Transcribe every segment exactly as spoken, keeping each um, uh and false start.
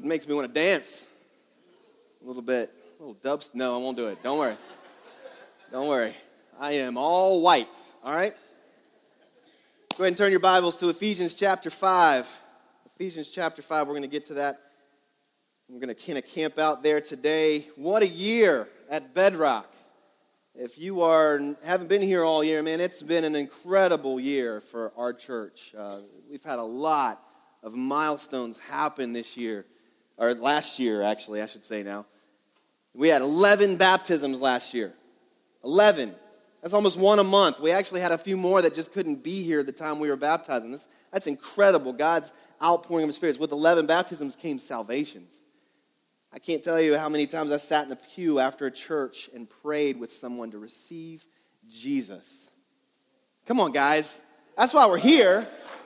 makes me want to dance a little bit. A little dubs. No, I won't do it. Don't worry. Don't worry. I am all white, all right? Go ahead and turn your Bibles to Ephesians chapter five. Ephesians chapter five, we're going to get to that. We're going to kind of camp out there today. What a year at Bedrock. If you are haven't been here all year, man, it's been an incredible year for our church. Uh, we've had a lot of milestones happen this year, or last year, actually, I should say now. We had eleven baptisms last year. eleven. That's almost one a month. We actually had a few more that just couldn't be here at the time we were baptizing. That's, that's incredible. God's outpouring of His Spirit. With eleven baptisms came salvations. I can't tell you how many times I sat in a pew after a church and prayed with someone to receive Jesus. Come on, guys. That's why we're here.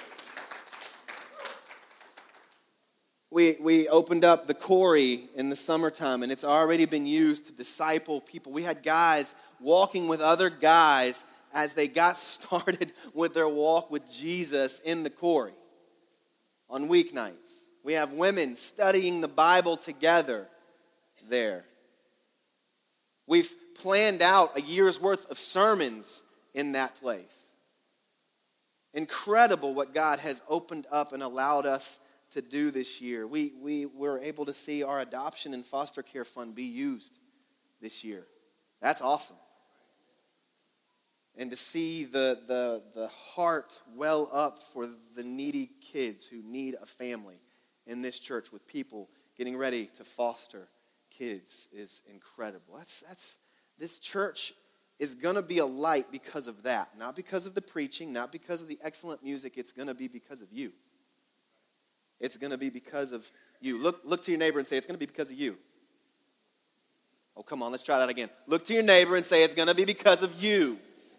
We we opened up the Corey in the summertime, and it's already been used to disciple people. We had guys walking with other guys as they got started with their walk with Jesus in the Corey on weeknights. We have women studying the Bible together there. We've planned out a year's worth of sermons in that place. Incredible what God has opened up and allowed us to do this year. We, we were able to see our adoption and foster care fund be used this year. That's awesome. And to see the, the, the heart well up for the needy kids who need a family in this church with people getting ready to foster kids is incredible. That's, that's, this church is going to be a light because of that. Not because of the preaching, not because of the excellent music. It's going to be because of you. It's going to be because of you. Look, look to your neighbor and say, it's going to be because of you. Oh, come on, let's try that again. Look to your neighbor and say, it's going to be because of you.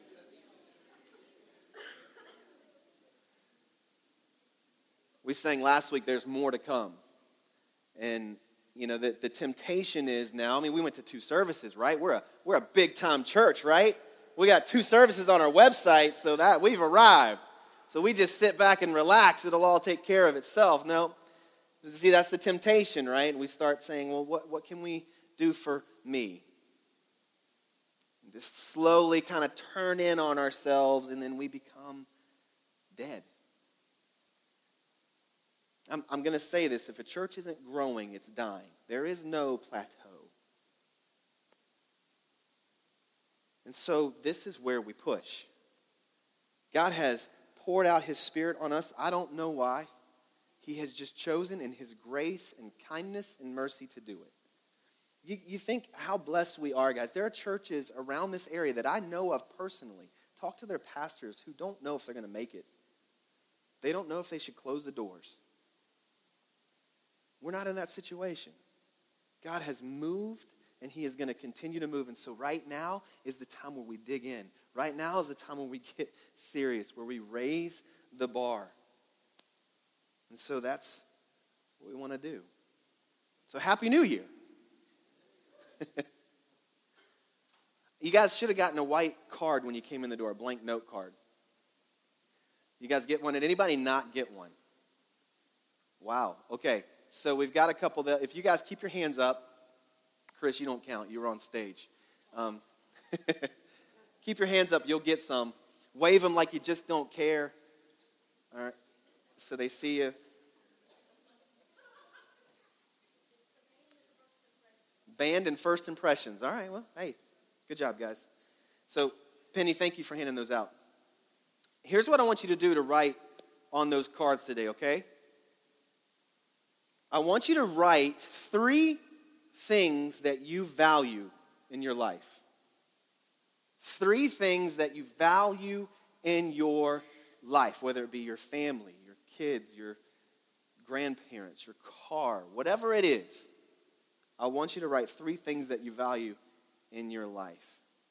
We sang last week, there's more to come. And, you know, the, the temptation is now, I mean, we went to two services, right? We're a, we're a big-time church, right? We got two services on our website, so that we've arrived. So we just sit back and relax. It'll all take care of itself. No. See, that's the temptation, right? And we start saying, well, what, what can we do for me? And just slowly kind of turn in on ourselves, and then we become dead. I'm, I'm going to say this. If a church isn't growing, it's dying. There is no plateau. And so this is where we push. God has poured out His Spirit on us. I don't know why. He has just chosen in His grace and kindness and mercy to do it. You, you think how blessed we are, guys. There are churches around this area that I know of personally. Talk to their pastors who don't know if they're going to make it. They don't know if they should close the doors. We're not in that situation. God has moved, and He is going to continue to move. And so right now is the time where we dig in. Right now is the time when we get serious, where we raise the bar. And so that's what we want to do. So Happy New Year. You guys should have gotten a white card when you came in the door, a blank note card. You guys get one? Did anybody not get one? Wow. Okay. So we've got a couple that, if you guys keep your hands up, Chris, you don't count. You were on stage. Um, keep your hands up. You'll get some. Wave them like you just don't care. All right. So they see you. Band and first impressions. All right. Well, hey, good job, guys. So, Penny, thank you for handing those out. Here's what I want you to do to write on those cards today, okay? I want you to write three things that you value in your life. Three things that you value in your life, whether it be your family, your kids, your grandparents, your car, whatever it is. I want you to write three things that you value in your life.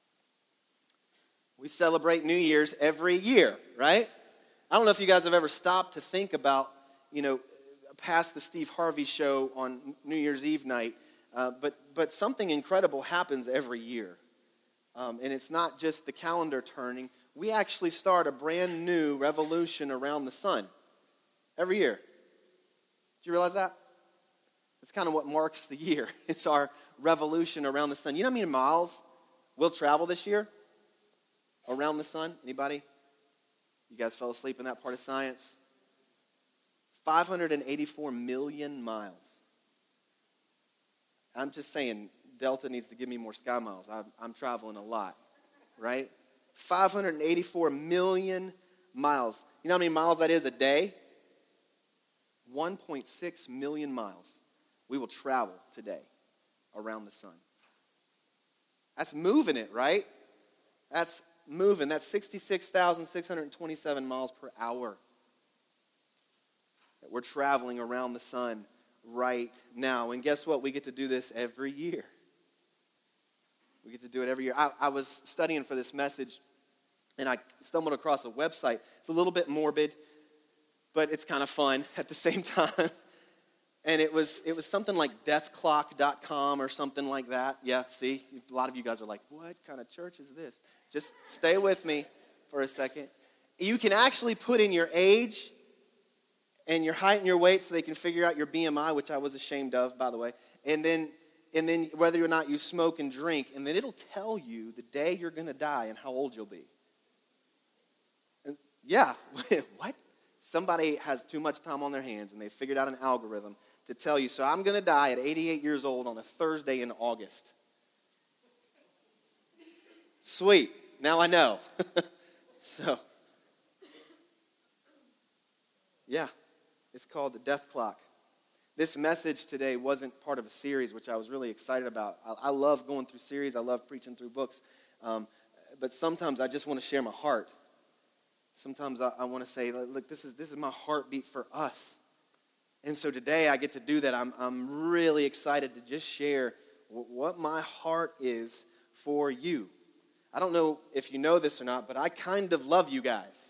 We celebrate New Year's every year, right? I don't know if you guys have ever stopped to think about, you know, past the Steve Harvey show on New Year's Eve night, uh, but but something incredible happens every year. Um, and it's not just the calendar turning. We actually start a brand new revolution around the sun every year. Do you realize that? It's kind of what marks the year. It's our revolution around the sun. You know how many miles we'll travel this year around the sun? Anybody? You guys fell asleep in that part of science? five hundred eighty-four million miles. I'm just saying, Delta needs to give me more sky miles. I'm, I'm traveling a lot, right? five hundred eighty-four million miles. You know how many miles that is a day? one point six million miles we will travel today around the sun. That's moving it, right? That's moving. That's sixty-six thousand six hundred twenty-seven miles per hour that we're traveling around the sun right now. And guess what? We get to do this every year. We get to do it every year. I, I was studying for this message, and I stumbled across a website. It's a little bit morbid, but it's kind of fun at the same time. And it was it was something like death clock dot com or something like that. Yeah, see? A lot of you guys are like, what kind of church is this? Just stay with me for a second. You can actually put in your age and your height and your weight so they can figure out your B M I, which I was ashamed of, by the way. And then and then whether or not you smoke and drink. And then it'll tell you the day you're going to die and how old you'll be. And yeah, what? Somebody has too much time on their hands and they figured out an algorithm to tell you. So I'm going to die at eighty-eight years old on a Thursday in August. Sweet. Now I know. So, yeah, it's called the death clock. This message today wasn't part of a series, which I was really excited about. I, I love going through series. I love preaching through books. Um, but sometimes I just want to share my heart. Sometimes I, I want to say, look, this is this is my heartbeat for us. And so today I get to do that. I'm I'm really excited to just share w- what my heart is for you. I don't know if you know this or not, but I kind of love you guys.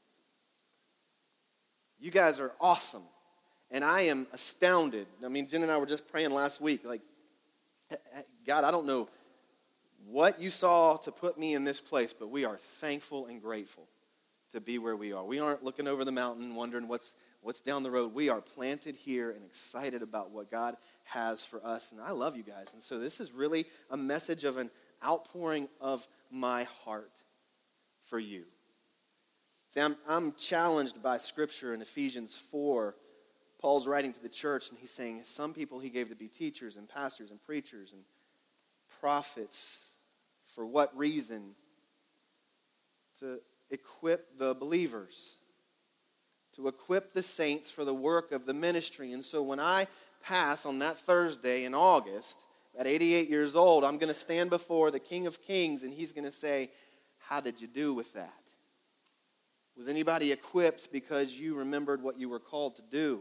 You guys are awesome. And I am astounded. I mean, Jen and I were just praying last week, like, God, I don't know what you saw to put me in this place, but we are thankful and grateful to be where we are. We aren't looking over the mountain wondering what's what's down the road. We are planted here and excited about what God has for us. And I love you guys. And so this is really a message of an outpouring of my heart for you. See, I'm, I'm challenged by Scripture in Ephesians four. Paul's writing to the church, and he's saying some people he gave to be teachers and pastors and preachers and prophets. For what reason? To equip the believers. To equip the saints for the work of the ministry. And so when I pass on that Thursday in August, at eighty-eight years old, I'm going to stand before the King of Kings, and he's going to say, how did you do with that? Was anybody equipped because you remembered what you were called to do?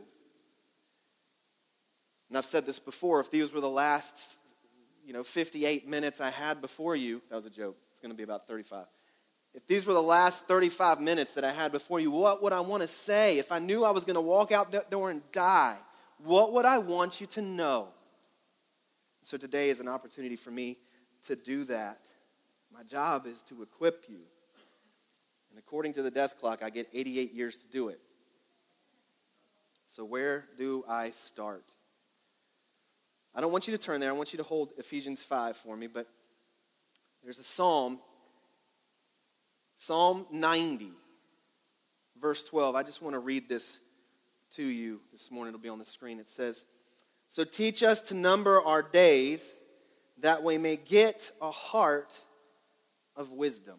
And I've said this before, if these were the last, you know, fifty-eight minutes I had before you, that was a joke, it's going to be about thirty-five. If these were the last thirty-five minutes that I had before you, what would I want to say? If I knew I was going to walk out that door and die, what would I want you to know? So today is an opportunity for me to do that. My job is to equip you. And according to the death clock, I get eighty-eight years to do it. So where do I start? I don't want you to turn there. I want you to hold Ephesians five for me, but there's a psalm, Psalm ninety, verse twelve. I just want to read this to you this morning. It'll be on the screen. It says, so teach us to number our days that we may get a heart of wisdom.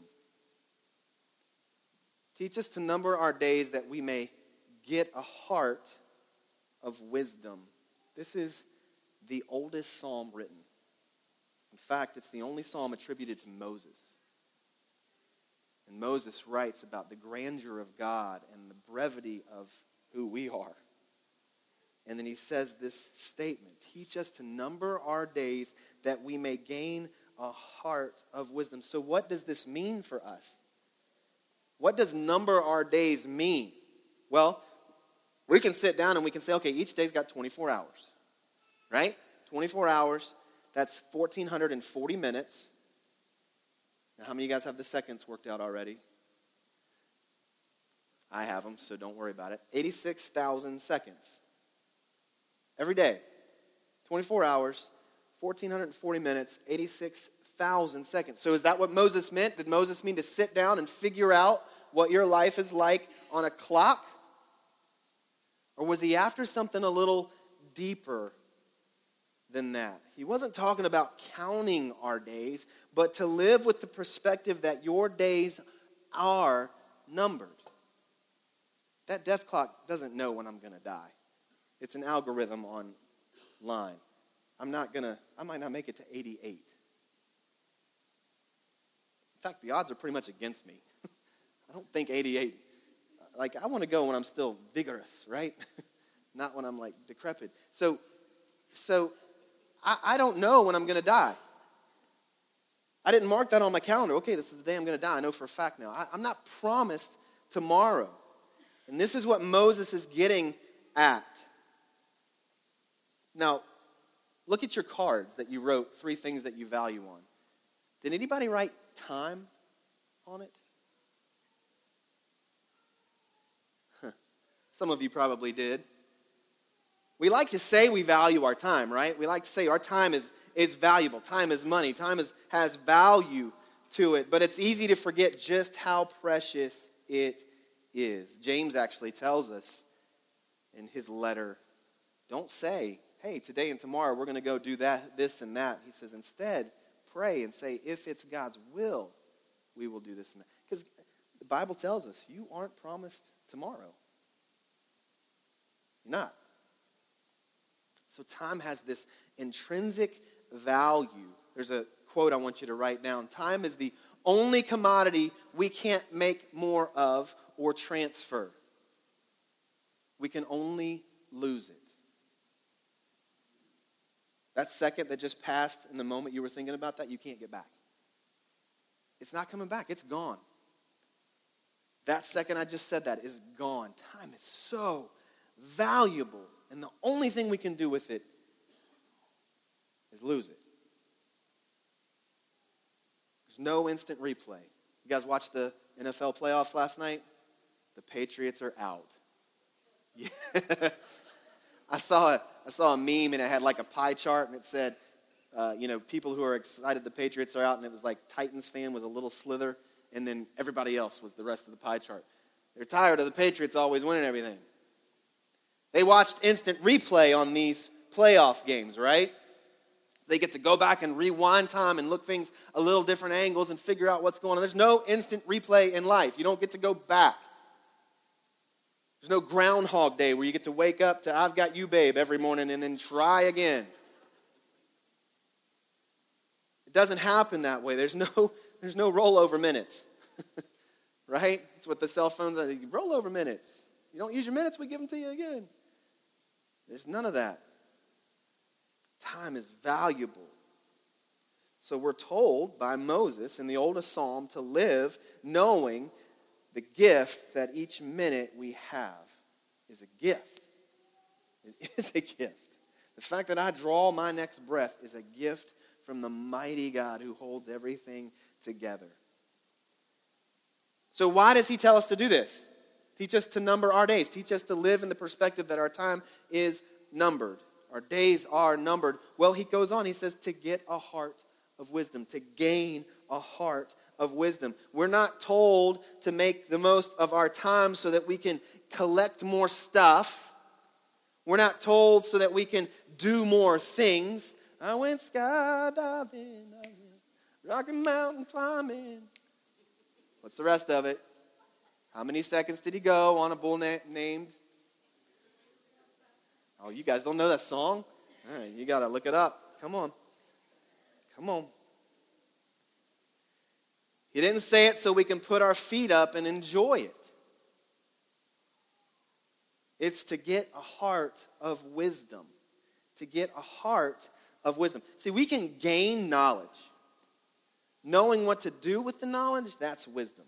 Teach us to number our days that we may get a heart of wisdom. This is the oldest psalm written. In fact, it's the only psalm attributed to Moses. And Moses writes about the grandeur of God and the brevity of who we are. And then he says this statement, teach us to number our days that we may gain a heart of wisdom. So what does this mean for us? What does number our days mean? Well, we can sit down and we can say, okay, each day's got twenty-four hours, right? twenty-four hours, that's one thousand four hundred forty minutes. Now, how many of you guys have the seconds worked out already? I have them, so don't worry about it. eighty-six thousand seconds. Every day. twenty-four hours, one thousand four hundred forty minutes, eighty-six thousand seconds. So is that what Moses meant? Did Moses mean to sit down and figure out what your life is like on a clock? Or was he after something a little deeper than that? He wasn't talking about counting our days, but to live with the perspective that your days are numbered. That death clock doesn't know when I'm going to die. It's an algorithm online. I'm not going to, I might not make it to eighty-eight. In fact, the odds are pretty much against me. I don't think eighty-eight. Like, I want to go when I'm still vigorous, right? Not when I'm, like, decrepit. So, so I, I don't know when I'm going to die. I didn't mark that on my calendar. Okay, this is the day I'm going to die. I know for a fact now. I, I'm not promised tomorrow. And this is what Moses is getting at. Now, look at your cards that you wrote three things that you value on. Did anybody write time on it? Huh. Some of you probably did. We like to say we value our time, right? We like to say our time is, is valuable. Time is money. Time is, has value to it. But it's easy to forget just how precious it is. James actually tells us in his letter, don't say, hey, today and tomorrow we're going to go do that, this and that. He says, instead, pray and say, if it's God's will, we will do this and that. Because the Bible tells us you aren't promised tomorrow. You're not. So time has this intrinsic value. There's a quote I want you to write down. Time is the only commodity we can't make more of or transfer. We can only lose it. That second that just passed in the moment you were thinking about that, you can't get back. It's not coming back. It's gone. That second I just said that is gone. Time is so valuable. And the only thing we can do with it is lose it. There's no instant replay. You guys watched the N F L playoffs last night? The Patriots are out. Yeah. I saw a, I saw a meme and it had like a pie chart and it said, uh, you know, people who are excited the Patriots are out, and it was like Titans fan was a little slither, and then everybody else was the rest of the pie chart. They're tired of the Patriots always winning everything. They watched instant replay on these playoff games, right? They get to go back and rewind time and look things a little different angles and figure out what's going on. There's no instant replay in life. You don't get to go back. There's no Groundhog Day where you get to wake up to I've Got You, Babe every morning and then try again. It doesn't happen that way. There's no, there's no rollover minutes, right? That's what the cell phones are. Rollover minutes. You don't use your minutes, we give them to you again. There's none of that. Time is valuable. So we're told by Moses in the oldest psalm to live knowing the gift that each minute we have is a gift. It is a gift. The fact that I draw my next breath is a gift from the mighty God who holds everything together. So why does he tell us to do this? Teach us to number our days. Teach us to live in the perspective that our time is numbered. Our days are numbered. Well, he goes on. He says to get a heart of wisdom, to gain a heart of wisdom. We're not told to make the most of our time so that we can collect more stuff. We're not told so that we can do more things. I went skydiving, I went Rocky Mountain climbing. What's the rest of it? How many seconds did he go on a bull na- named? Oh, you guys don't know that song? All right, you got to look it up. Come on. Come on. He didn't say it so we can put our feet up and enjoy it. It's to get a heart of wisdom. To get a heart of wisdom. See, we can gain knowledge. Knowing what to do with the knowledge, that's wisdom.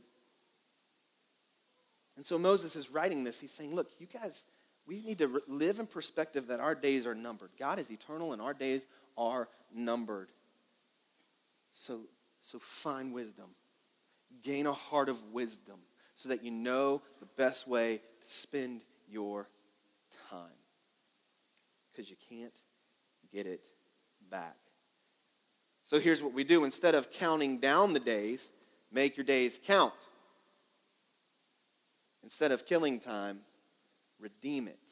And so Moses is writing this. He's saying, look, you guys, we need to live in perspective that our days are numbered. God is eternal and our days are numbered. So, so find wisdom. Gain a heart of wisdom so that you know the best way to spend your time. Because you can't get it back. So here's what we do. Instead of counting down the days, make your days count. Instead of killing time, redeem it.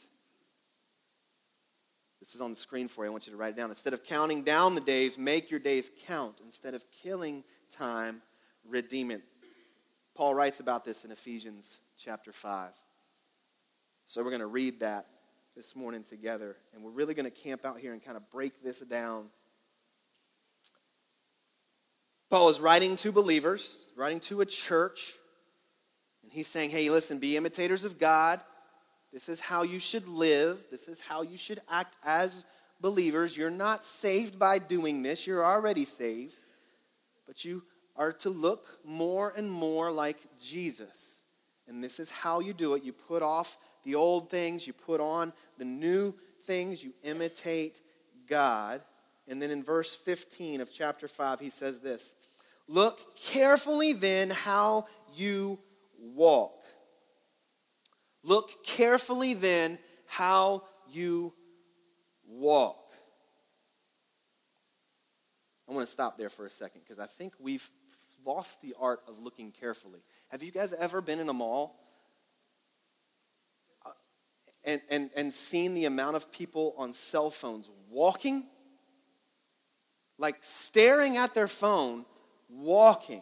This is on the screen for you. I want you to write it down. Instead of counting down the days, make your days count. Instead of killing time, redeem it. Paul writes about this in Ephesians chapter five. So we're going to read that this morning together. And we're really going to camp out here and kind of break this down. Paul is writing to believers, writing to a church. And he's saying, hey, listen, be imitators of God. This is how you should live. This is how you should act as believers. You're not saved by doing this. You're already saved. But you are to look more and more like Jesus. And this is how you do it. You put off the old things. You put on the new things. You imitate God. And then in verse fifteen of chapter five, he says this. Look carefully then how you walk. Look carefully then how you walk. I want to stop there for a second because I think we've lost the art of looking carefully. Have you guys ever been in a mall uh, and, and, and seen the amount of people on cell phones walking? Like staring at their phone, walking.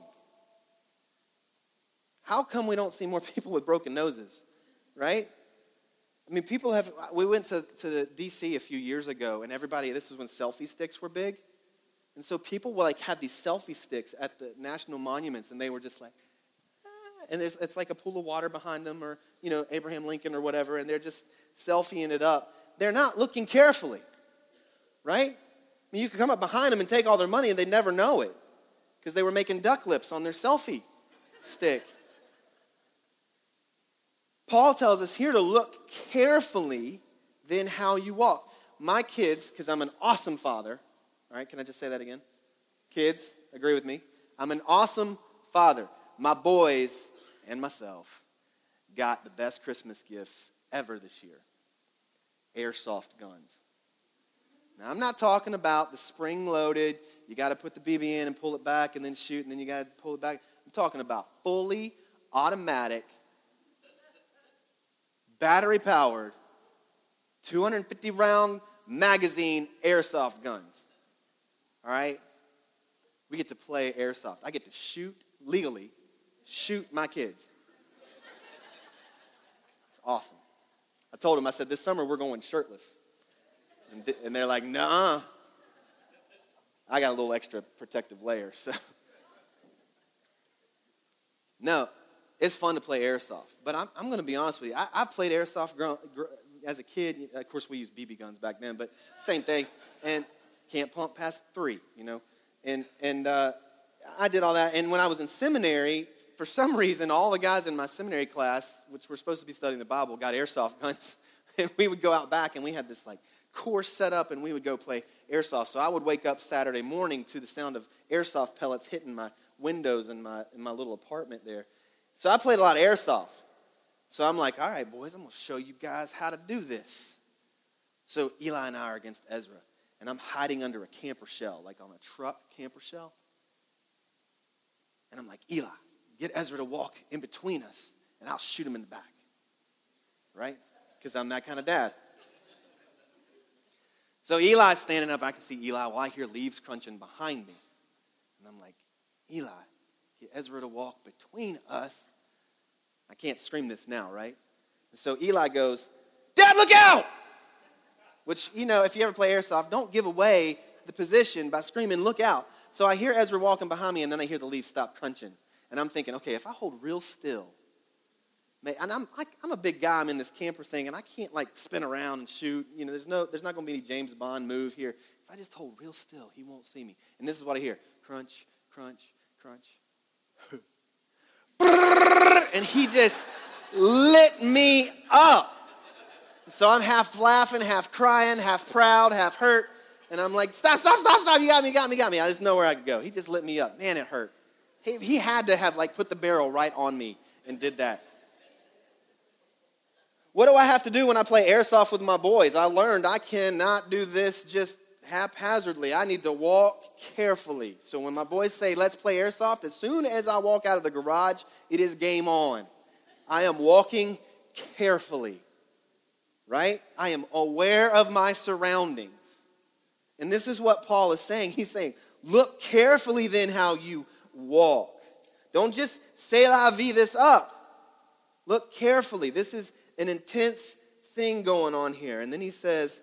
How come we don't see more people with broken noses, right? I mean, people have, we went to, to the D C a few years ago, and everybody, this was when selfie sticks were big. And so people were like, had these selfie sticks at the national monuments, and they were just like, ah, and it's, it's like a pool of water behind them, or, you know, Abraham Lincoln or whatever, and they're just selfieing it up. They're not looking carefully, right? I mean, you could come up behind them and take all their money, and they'd never know it, because they were making duck lips on their selfie stick. Paul tells us here to look carefully then how you walk. My kids, because I'm an awesome father, all right, can I just say that again? Kids, agree with me. I'm an awesome father. My boys and myself got the best Christmas gifts ever this year. Airsoft guns. Now, I'm not talking about the spring-loaded, you got to put the B B in and pull it back and then shoot, and then you got to pull it back. I'm talking about fully automatic, battery-powered, two hundred fifty round magazine airsoft guns. All right? We get to play airsoft. I get to shoot, legally, shoot my kids. It's awesome. I told them, I said, this summer we're going shirtless. And, th- and they're like, nah. I got a little extra protective layer. So. No, it's fun to play airsoft. But I'm, I'm going to be honest with you. I, I've played airsoft grown, gr- as a kid. Of course, we used B B guns back then, but same thing. And can't pump past three, you know. And and uh, I did all that. And when I was in seminary, for some reason, all the guys in my seminary class, which were supposed to be studying the Bible, got airsoft guns. And we would go out back, and we had this, like, course set up, and we would go play airsoft. So I would wake up Saturday morning to the sound of airsoft pellets hitting my windows in my in my little apartment there. So I played a lot of airsoft. So I'm like, all right, boys, I'm going to show you guys how to do this. So Eli and I are against Ezra, and I'm hiding under a camper shell, like on a truck camper shell. And I'm like, Eli, get Ezra to walk in between us, and I'll shoot him in the back. Right? Because I'm that kind of dad. So Eli's standing up. I can see Eli while I hear leaves crunching behind me. And I'm like, Eli, get Ezra to walk between us. I can't scream this now, right? And so Eli goes, Dad, look out! Which, you know, if you ever play airsoft, don't give away the position by screaming, look out. So I hear Ezra walking behind me, and then I hear the leaves stop crunching. And I'm thinking, okay, if I hold real still, and I'm I'm a big guy, I'm in this camper thing, and I can't, like, spin around and shoot. You know, there's no there's not going to be any James Bond move here. If I just hold real still, he won't see me. And this is what I hear. Crunch, crunch, crunch. And he just lit me up. So I'm half laughing, half crying, half proud, half hurt. And I'm like, stop, stop, stop, stop. You got me, you got me, you got me. I just know where I could go. He just lit me up. Man, it hurt. He, he had to have, like, put the barrel right on me and did that. What do I have to do when I play airsoft with my boys? I learned I cannot do this just haphazardly. I need to walk carefully. So when my boys say, let's play airsoft, as soon as I walk out of the garage, it is game on. I am walking carefully, right? I am aware of my surroundings. And this is what Paul is saying. He's saying, look carefully then how you walk. Don't just say la vie this up. Look carefully. This is an intense thing going on here. And then he says,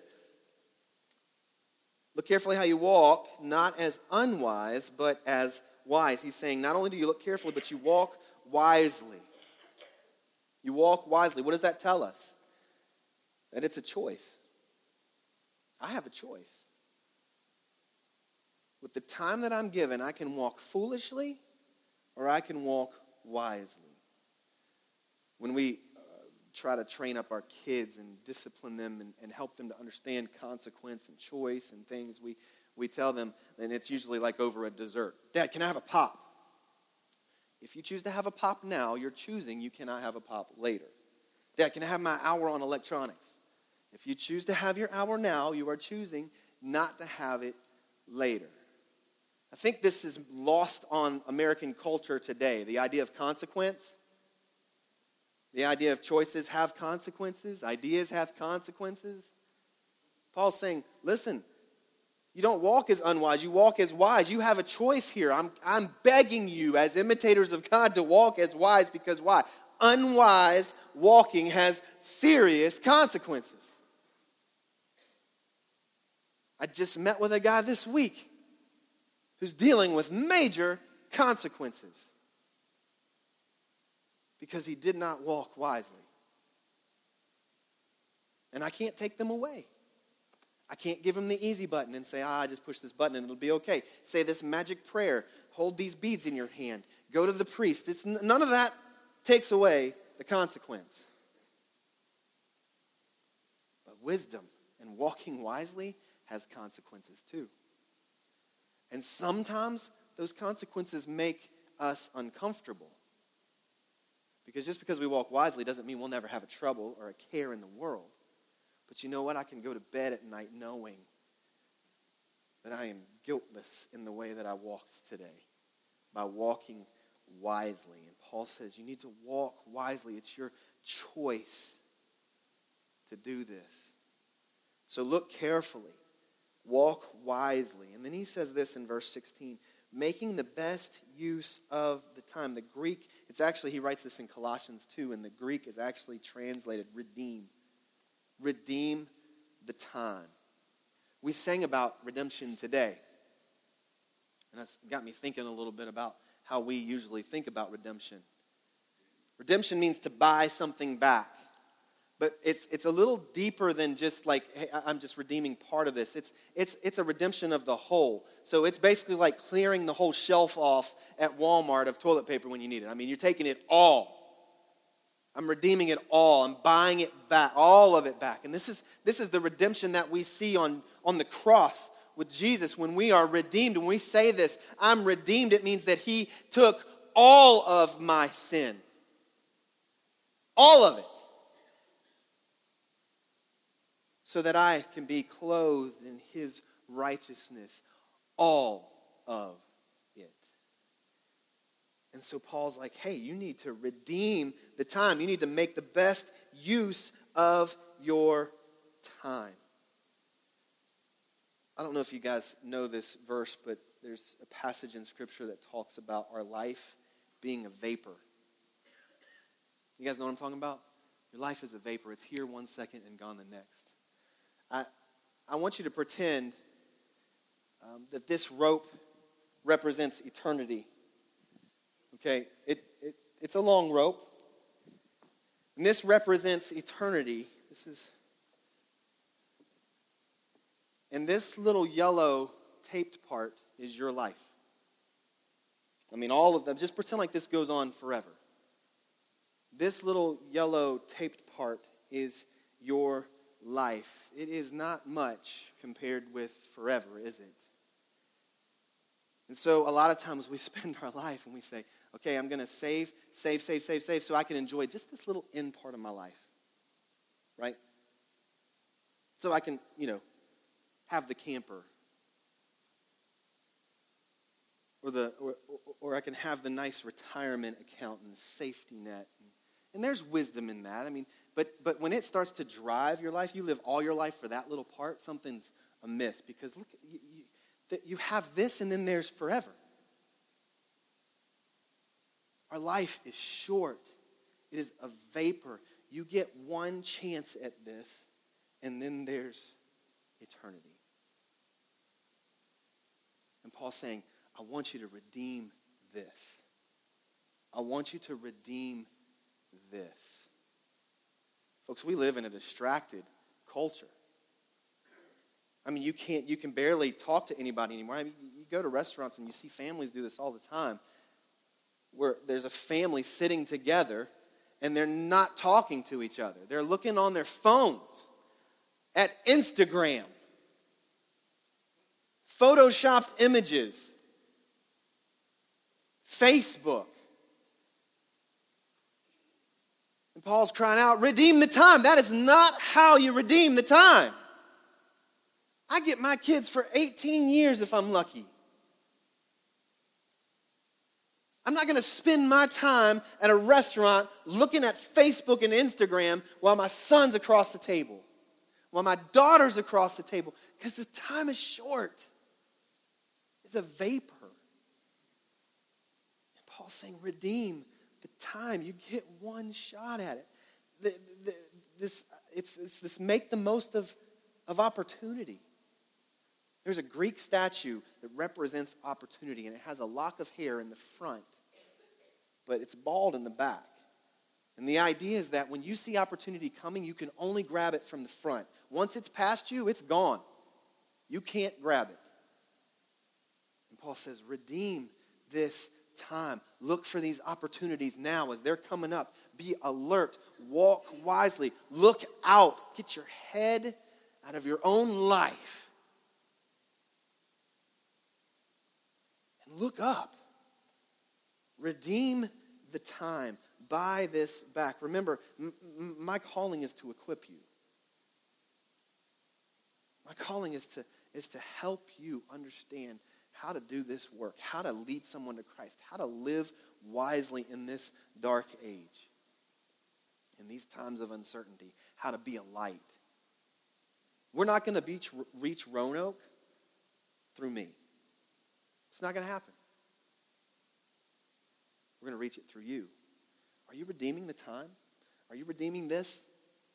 look carefully how you walk, not as unwise, but as wise. He's saying not only do you look carefully, but you walk wisely. You walk wisely. What does that tell us? That it's a choice. I have a choice. With the time that I'm given, I can walk foolishly or I can walk wisely. When we uh, try to train up our kids and discipline them and, and help them to understand consequence and choice and things, we, we tell them, and it's usually like over a dessert. Dad, can I have a pop? If you choose to have a pop now, you're choosing you cannot have a pop later. Dad, can I have my hour on electronics? If you choose to have your hour now, you are choosing not to have it later. I think this is lost on American culture today. The idea of consequence, the idea of choices have consequences, ideas have consequences. Paul's saying, listen, you don't walk as unwise, you walk as wise. You have a choice here. I'm, I'm begging you as imitators of God to walk as wise because why? Unwise walking has serious consequences. I just met with a guy this week who's dealing with major consequences because he did not walk wisely. And I can't take them away. I can't give him the easy button and say, ah, I just push this button and it'll be okay. Say this magic prayer. Hold these beads in your hand. Go to the priest. It's, none of that takes away the consequence. But wisdom and walking wisely has consequences too. And sometimes those consequences make us uncomfortable. Because just because we walk wisely doesn't mean we'll never have a trouble or a care in the world. But you know what? I can go to bed at night knowing that I am guiltless in the way that I walked today by walking wisely. And Paul says you need to walk wisely. It's your choice to do this. So look carefully. Walk wisely. And then he says this in verse sixteen, making the best use of the time. The Greek, it's actually, he writes this in Colossians two, and the Greek is actually translated redeem. Redeem the time. We sang about redemption today. And that's got me thinking a little bit about how we usually think about redemption. Redemption means to buy something back. But it's it's a little deeper than just like, hey, I'm just redeeming part of this. It's it's it's a redemption of the whole. So it's basically like clearing the whole shelf off at Walmart of toilet paper when you need it. I mean, you're taking it all. I'm redeeming it all. I'm buying it back, all of it back. And this is this is the redemption that we see on, on the cross with Jesus when we are redeemed. When we say this, I'm redeemed, it means that he took all of my sin. All of it. So that I can be clothed in his righteousness, all of it. And so Paul's like, hey, you need to redeem the time. You need to make the best use of your time. I don't know if you guys know this verse, but there's a passage in Scripture that talks about our life being a vapor. You guys know what I'm talking about? Your life is a vapor. It's here one second and gone the next. I, I want you to pretend um, that this rope represents eternity. Okay, it, it it's a long rope. And this represents eternity. This is, and this little yellow taped part is your life. I mean, all of them. Just pretend like this goes on forever. This little yellow taped part is your life. It is not much compared with forever, is it? And so a lot of times we spend our life and we say, okay, I'm going to save, save, save, save, save so I can enjoy just this little end part of my life, right? So I can, you know, have the camper or the or, or I can have the nice retirement account and the safety net. And, and there's wisdom in that. I mean, but but when it starts to drive your life, you live all your life for that little part, something's amiss. Because look, you, you, you have this and then there's forever. Our life is short. It is a vapor. You get one chance at this, and then there's eternity. And Paul's saying, I want you to redeem this. I want you to redeem this. Folks, we live in a distracted culture. I mean, you can't, you can barely talk to anybody anymore. I mean, you go to restaurants and you see families do this all the time, where there's a family sitting together and they're not talking to each other. They're looking on their phones at Instagram, photoshopped images, Facebook. And Paul's crying out, redeem the time. That is not how you redeem the time. I get my kids for eighteen years if I'm lucky. I'm not going to spend my time at a restaurant looking at Facebook and Instagram while my son's across the table, while my daughter's across the table, because the time is short. It's a vapor. And Paul's saying, redeem the time. You get one shot at it. The, the, this, it's, it's this make the most of, of opportunity. There's a Greek statue that represents opportunity, and it has a lock of hair in the front, but it's bald in the back. And the idea is that when you see opportunity coming, you can only grab it from the front. Once it's past you, it's gone. You can't grab it. And Paul says, redeem this time. Look for these opportunities now as they're coming up. Be alert. Walk wisely. Look out. Get your head out of your own life. And look up. Redeem the time. Buy this back. Remember, m- m- my calling is to equip you. My calling is to, is to help you understand how to do this work, how to lead someone to Christ, how to live wisely in this dark age, in these times of uncertainty, how to be a light. We're not going to reach, reach Roanoke through me. It's not going to happen. We're going to reach it through you. Are you redeeming the time? Are you redeeming this?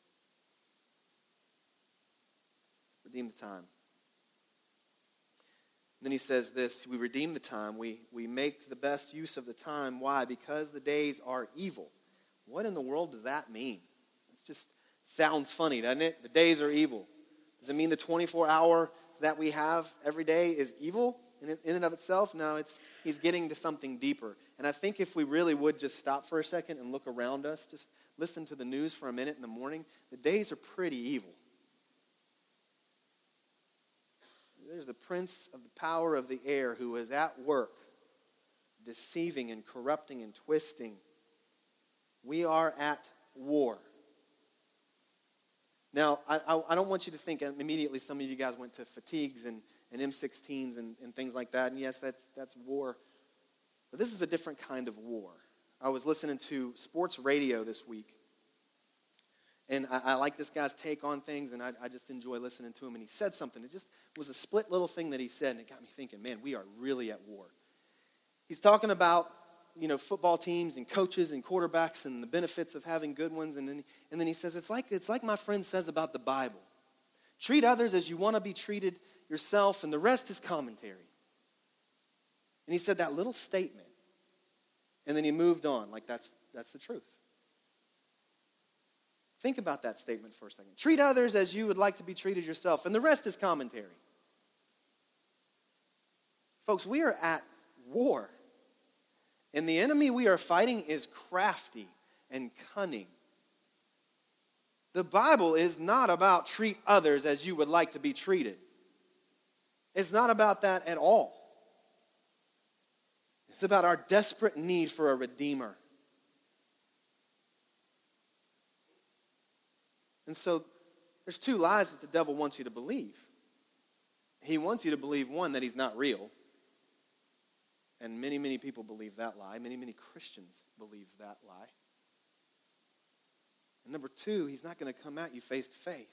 Redeem the time. Then he says this, we redeem the time. We, we make the best use of the time. Why? Because the days are evil. What in the world does that mean? It just sounds funny, doesn't it? The days are evil. Does it mean the twenty-four hour that we have every day is evil in, in and of itself? No, it's he's getting to something deeper. And I think if we really would just stop for a second and look around us, just listen to the news for a minute in the morning, the days are pretty evil. There's the prince of the power of the air who is at work, deceiving and corrupting and twisting. We are at war. Now, I, I, I don't want you to think immediately some of you guys went to fatigues and, and M sixteens and, and things like that. And yes, that's that's war. But this is a different kind of war. I was listening to sports radio this week. And I, I like this guy's take on things, and I, I just enjoy listening to him. And he said something. It just was a split little thing that he said, and it got me thinking, man, we are really at war. He's talking about, you know, football teams and coaches and quarterbacks and the benefits of having good ones. And then, and then he says, it's like, it's like my friend says about the Bible. Treat others as you want to be treated yourself, and the rest is commentary. And he said that little statement, and then he moved on, like that's that's the truth. Think about that statement for a second. Treat others as you would like to be treated yourself, and the rest is commentary. Folks, we are at war. And the enemy we are fighting is crafty and cunning. The Bible is not about treat others as you would like to be treated. It's not about that at all. It's about our desperate need for a redeemer. And so there's two lies that the devil wants you to believe. He wants you to believe, one, that he's not real. And many, many people believe that lie. Many, many Christians believe that lie. And number two, he's not going to come at you face to face.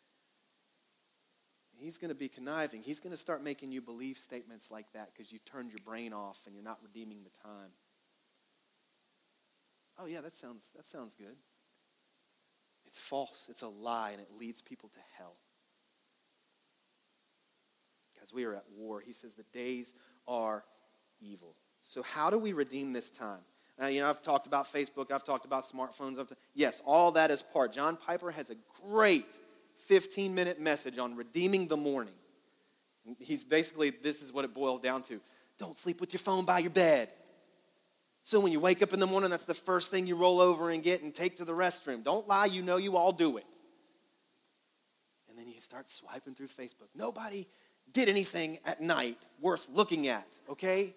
He's going to be conniving. He's going to start making you believe statements like that because you turned your brain off and you're not redeeming the time. Oh yeah, that sounds that sounds good. It's false. It's a lie, and it leads people to hell. Guys, we are at war. He says the days are evil. So how do we redeem this time? Uh, you know, I've talked about Facebook. I've talked about smartphones. I've t- yes, all that is part. John Piper has a great fifteen-minute message on redeeming the morning. He's basically, this is what it boils down to. Don't sleep with your phone by your bed. So when you wake up in the morning, that's the first thing you roll over and get and take to the restroom. Don't lie, you know you all do it. And then you start swiping through Facebook. Nobody did anything at night worth looking at, okay?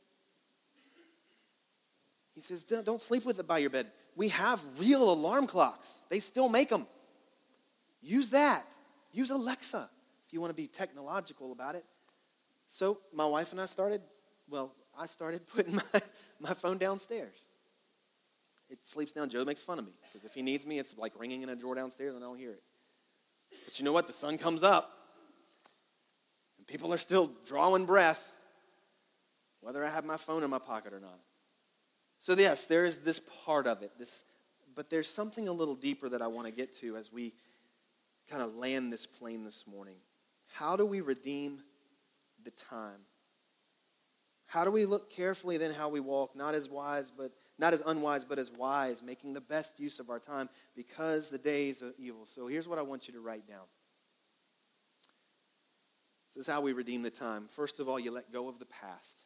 He says, don't sleep with it by your bed. We have real alarm clocks. They still make them. Use that. Use Alexa if you want to be technological about it. So my wife and I started, well, I started putting my, my phone downstairs. It sleeps down. Joe makes fun of me because if he needs me, it's like ringing in a drawer downstairs and I don't hear it. But you know what? The sun comes up and people are still drawing breath whether I have my phone in my pocket or not. So yes, there is this part of it, this, but there's something a little deeper that I want to get to as we kind of land this plane this morning. How do we redeem the time? How do we look carefully then how we walk, not as wise, but not as unwise, but as wise, making the best use of our time because the days are evil. So here's what I want you to write down. This is how we redeem the time. First of all, you let go of the past.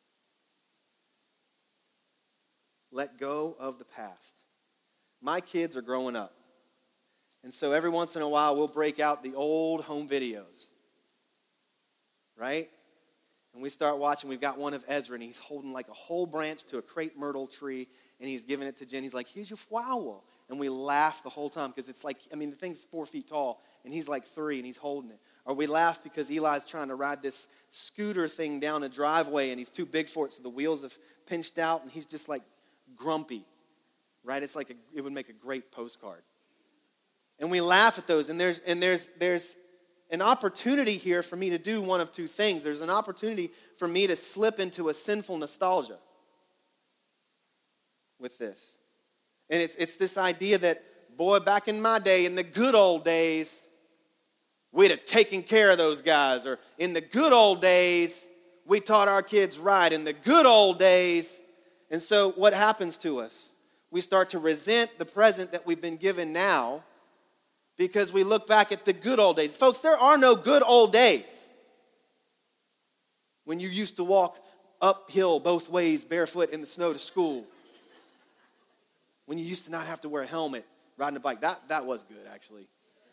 Let go of the past. My kids are growing up. And so every once in a while, we'll break out the old home videos. Right? And we start watching. We've got one of Ezra, and he's holding like a whole branch to a crepe myrtle tree, and he's giving it to Jen. He's like, here's your flower. And we laugh the whole time because it's like, I mean, the thing's four feet tall, and he's like three, and he's holding it. Or we laugh because Eli's trying to ride this scooter thing down a driveway, and he's too big for it, so the wheels have pinched out, and he's just like grumpy. Right? It's like a, it would make a great postcard. And we laugh at those, and there's and there's there's an opportunity here for me to do one of two things. There's an opportunity for me to slip into a sinful nostalgia with this. And it's it's this idea that, boy, back in my day, in the good old days, we'd have taken care of those guys. Or in the good old days, we taught our kids right. In the good old days. And so what happens to us? We start to resent the present that we've been given now because we look back at the good old days. Folks, there are no good old days. When you used to walk uphill both ways barefoot in the snow to school. When you used to not have to wear a helmet riding a bike. That, that was good, actually.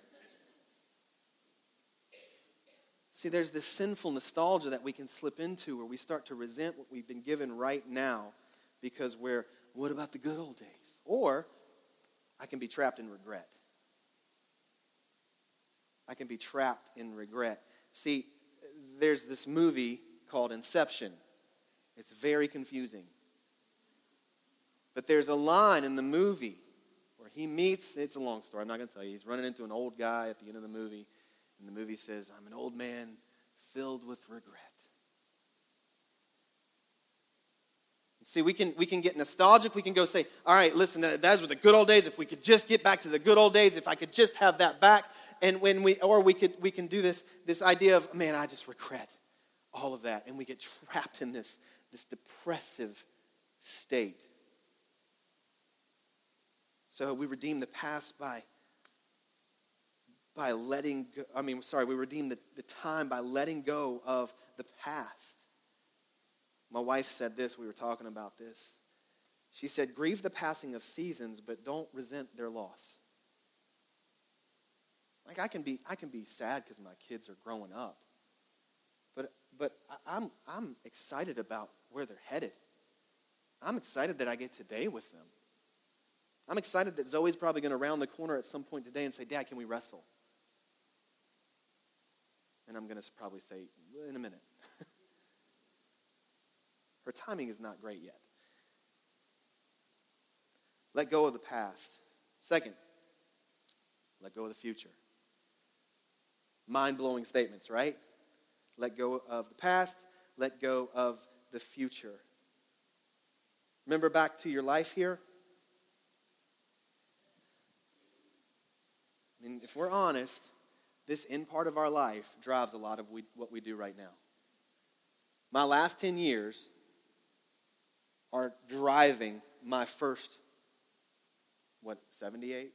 See, there's this sinful nostalgia that we can slip into where we start to resent what we've been given right now because we're, what about the good old days? Or I can be trapped in regret. I can be trapped in regret. See, there's this movie called Inception. It's very confusing. But there's a line in the movie where he meets, it's a long story, I'm not going to tell you. He's running into an old guy at the end of the movie. And the movie says, I'm an old man filled with regret. See, we can we can get nostalgic. We can go say, all right, listen, those were the good old days. If we could just get back to the good old days, if I could just have that back. And when we, or we could we can do this, this idea of, man, I just regret all of that. And we get trapped in this, this depressive state. So we redeem the past by, by letting go, I mean, sorry, we redeem the, the time by letting go of the past. My wife said this, we were talking about this. She said, grieve the passing of seasons, but don't resent their loss. Like I can be, I can be sad because my kids are growing up. But but I'm I'm excited about where they're headed. I'm excited that I get today with them. I'm excited that Zoe's probably going to round the corner at some point today and say, Dad, can we wrestle? And I'm going to probably say, in a minute. Her Her timing is not great yet. Let go of the past. Second, let go of the future. Mind-blowing statements, right? Let go of the past. Let go of the future. Remember back to your life here? I mean, if we're honest, this end part of our life drives a lot of we, what we do right now. My last ten years are driving my first, what, seventy-eight?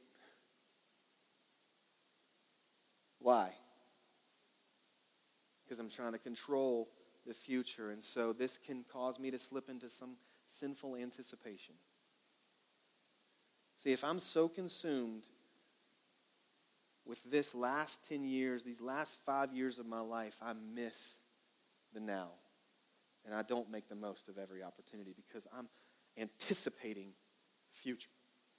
Why? Because I'm trying to control the future, and so this can cause me to slip into some sinful anticipation. See, if I'm so consumed with this last ten years, these last five years of my life, I miss the now. And I don't make the most of every opportunity because I'm anticipating the future.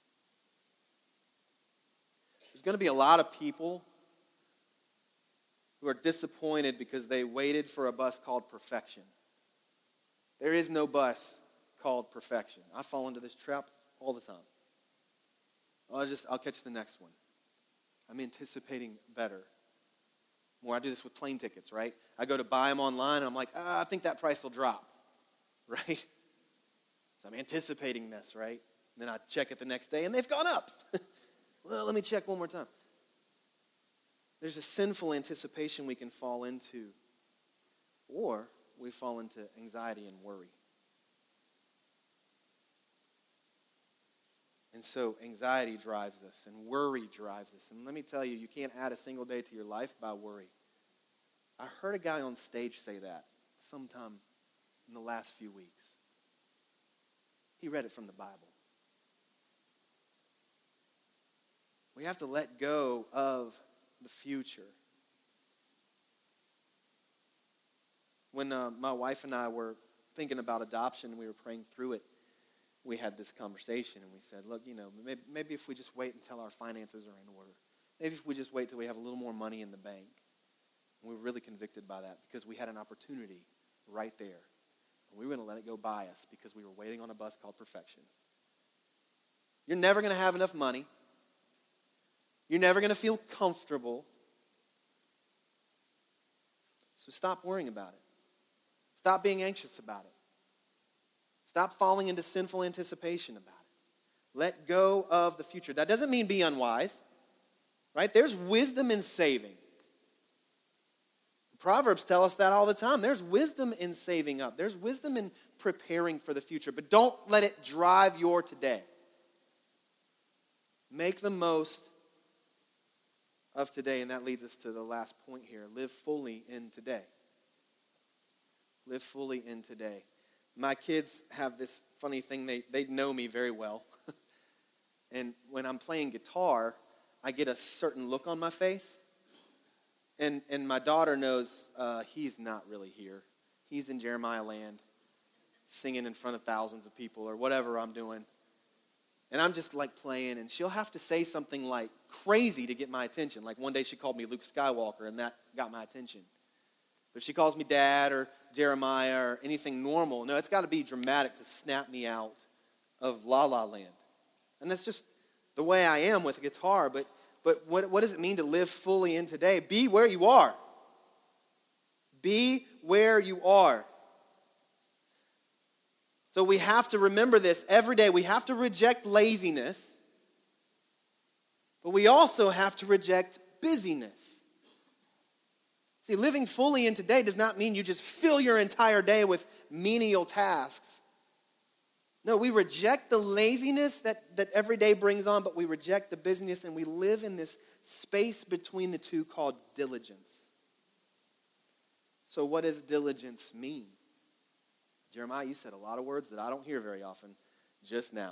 There's going to be a lot of people who are disappointed because they waited for a bus called perfection. There is no bus called perfection. I fall into this trap all the time. I'll just, I'll catch the next one. I'm anticipating better. More, I do this with plane tickets, right? I go to buy them online, and I'm like, ah, I think that price will drop, right? So I'm anticipating this, right? And then I check it the next day, and they've gone up. Well, let me check one more time. There's a sinful anticipation we can fall into, or we fall into anxiety and worry. And so anxiety drives us, and worry drives us. And let me tell you, you can't add a single day to your life by worry. I heard a guy on stage say that sometime in the last few weeks. He read it from the Bible. We have to let go of the future. When uh, my wife and I were thinking about adoption, we were praying through it, we had this conversation, and we said, look, you know, maybe, maybe if we just wait until our finances are in order. Maybe if we just wait till we have a little more money in the bank. And we were really convicted by that because we had an opportunity right there. And we were going to let it go by us because we were waiting on a bus called perfection. You're never going to have enough money. You're never going to feel comfortable. So stop worrying about it. Stop being anxious about it. Stop falling into sinful anticipation about it. Let go of the future. That doesn't mean be unwise, right? There's wisdom in saving. Proverbs tell us that all the time. There's wisdom in saving up. There's wisdom in preparing for the future. But don't let it drive your today. Make the most of today, and that leads us to the last point here. Live fully in today. Live fully in today. My kids have this funny thing. They, they know me very well. And when I'm playing guitar, I get a certain look on my face. And and my daughter knows uh, he's not really here. He's in Jeremiah land, singing in front of thousands of people or whatever I'm doing. And I'm just like playing, and she'll have to say something like crazy to get my attention. Like one day she called me Luke Skywalker, and that got my attention. But if she calls me Dad or Jeremiah or anything normal, no, it's got to be dramatic to snap me out of La La Land. And that's just the way I am with a guitar. But but what, what does it mean to live fully in today? Be where you are. Be where you are. So we have to remember this every day. We have to reject laziness, but we also have to reject busyness. See, living fully in today does not mean you just fill your entire day with menial tasks. No, we reject the laziness that, that every day brings on, but we reject the busyness, and we live in this space between the two called diligence. So what does diligence mean? Jeremiah, you said a lot of words that I don't hear very often just now.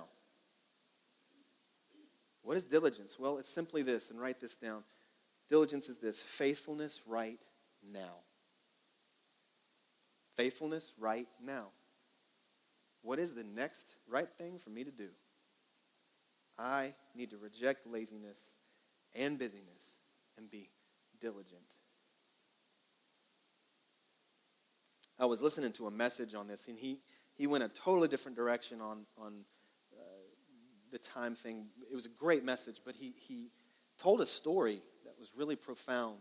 What is diligence? Well, it's simply this, and write this down. Diligence is this: faithfulness right now. Faithfulness right now. What is the next right thing for me to do? I need to reject laziness and busyness and be diligent. I was listening to a message on this, and he, he went a totally different direction on, on uh, the time thing. It was a great message, but he, he told a story that was really profound.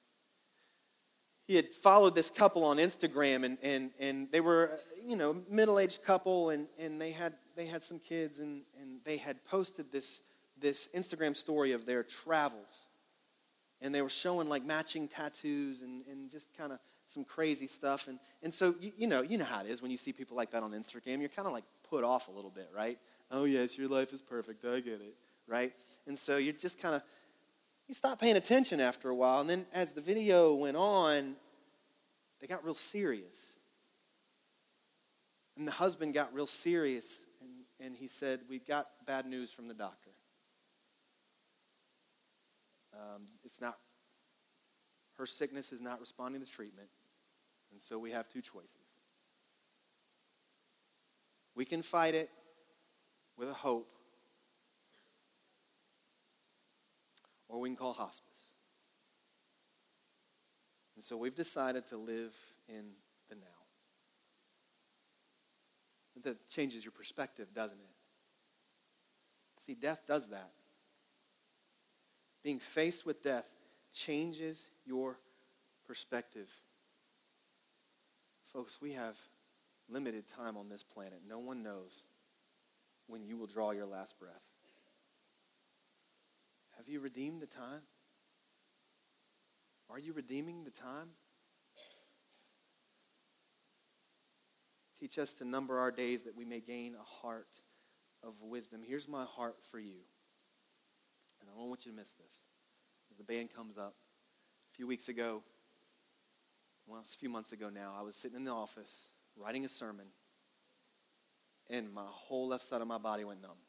He had followed this couple on Instagram, and, and, and they were, you know, middle-aged couple, and, and they had they had some kids, and, and they had posted this, this Instagram story of their travels. And they were showing like matching tattoos and, and just kind of some crazy stuff. And, and so, you, you know, you know how it is when you see people like that on Instagram. You're kind of like put off a little bit, right? Oh, yes, your life is perfect. I get it, right? And so you just kind of, you stop paying attention after a while. And then as the video went on, they got real serious. And the husband got real serious. And, and he said, we've got bad news from the doctor. Um, it's not, her sickness is not responding to treatment. And so we have two choices. We can fight it with a hope, or we can call hospice. And so we've decided to live in the now. That changes your perspective, doesn't it? See, death does that. Being faced with death changes your perspective. Folks, we have limited time on this planet. No one knows when you will draw your last breath. Have you redeemed the time? Are you redeeming the time? Teach us to number our days that we may gain a heart of wisdom. Here's my heart for you. And I don't want you to miss this. As the band comes up, a few weeks ago, well, it's a few months ago now, I was sitting in the office writing a sermon, and my whole left side of my body went numb.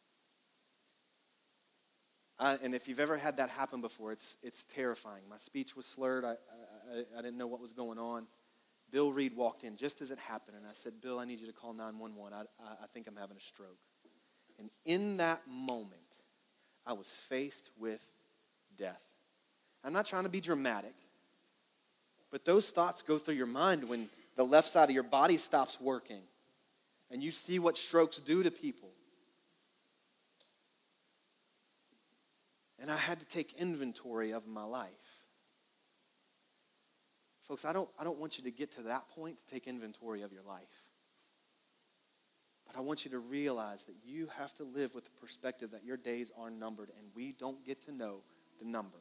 I, and if you've ever had that happen before, it's it's terrifying. My speech was slurred. I, I, I didn't know what was going on. Bill Reed walked in just as it happened, and I said, Bill, I need you to call nine one one. I, I, I think I'm having a stroke. And in that moment, I was faced with death. I'm not trying to be dramatic, but those thoughts go through your mind when the left side of your body stops working and you see what strokes do to people. And I had to take inventory of my life. Folks, I don't, I don't want you to get to that point to take inventory of your life. But I want you to realize that you have to live with the perspective that your days are numbered, and we don't get to know the number.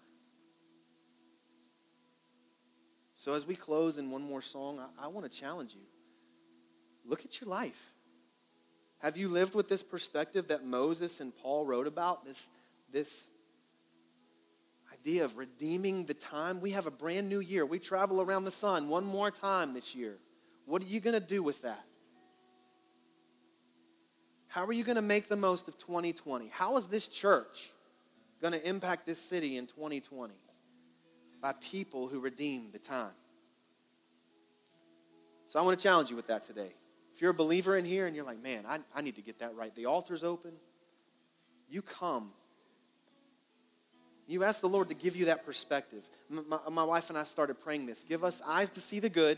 So as we close in one more song, I, I want to challenge you. Look at your life. Have you lived with this perspective that Moses and Paul wrote about? This, this idea of redeeming the time. We have a brand new year. We travel around the sun one more time this year. What are you going to do with that? How are you going to make the most of twenty twenty? How is this church going to impact this city in twenty twenty? By people who redeem the time. So I want to challenge you with that today. If you're a believer in here and you're like, man, I, I need to get that right. The altar's open. You come. You ask the Lord to give you that perspective. My, my wife and I started praying this. Give us eyes to see the good.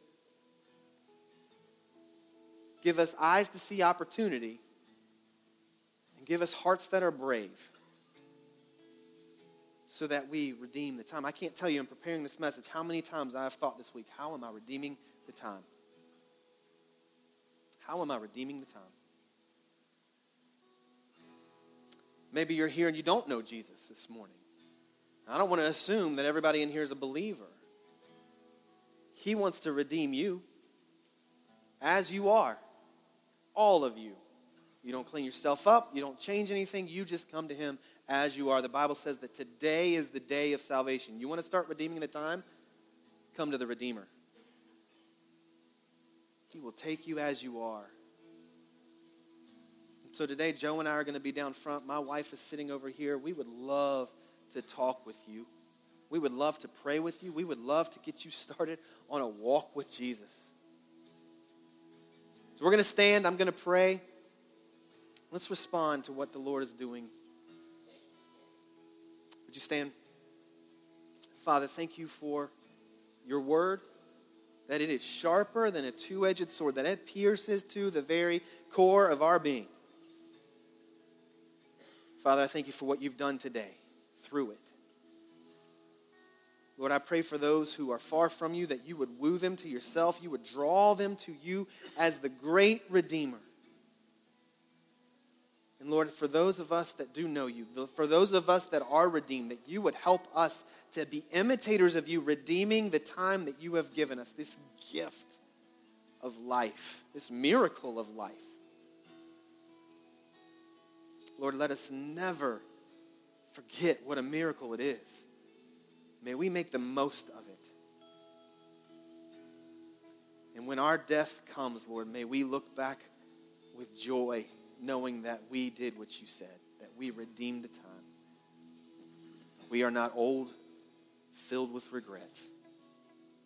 Give us eyes to see opportunity. And give us hearts that are brave. So that we redeem the time. I can't tell you in preparing this message how many times I have thought this week, how am I redeeming the time? How am I redeeming the time? Maybe you're here and you don't know Jesus this morning. I don't want to assume that everybody in here is a believer. He wants to redeem you as you are. All of you. You don't clean yourself up. You don't change anything. You just come to him as you are. The Bible says that today is the day of salvation. You want to start redeeming the time? Come to the Redeemer. He will take you as you are. So today, Joe and I are going to be down front. My wife is sitting over here. We would love to talk with you. We would love to pray with you. We would love to get you started on a walk with Jesus. So we're going to stand. I'm going to pray. Let's respond to what the Lord is doing. Would you stand? Father, thank you for your word. that it is sharper than a two-edged sword, that it pierces to the very core of our being. Father, I thank you for what you've done today through it. Lord, I pray for those who are far from you that you would woo them to yourself. You would draw them to you as the great Redeemer. And Lord, for those of us that do know you, for those of us that are redeemed, that you would help us to be imitators of you, redeeming the time that you have given us, this gift of life, this miracle of life. Lord, let us never forget what a miracle it is. May we make the most of it. And when our death comes, Lord, may we look back with joy, knowing that we did what you said, that we redeemed the time. We are not old, filled with regrets.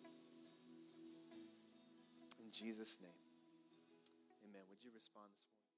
In Jesus' name, amen. Would you respond this morning?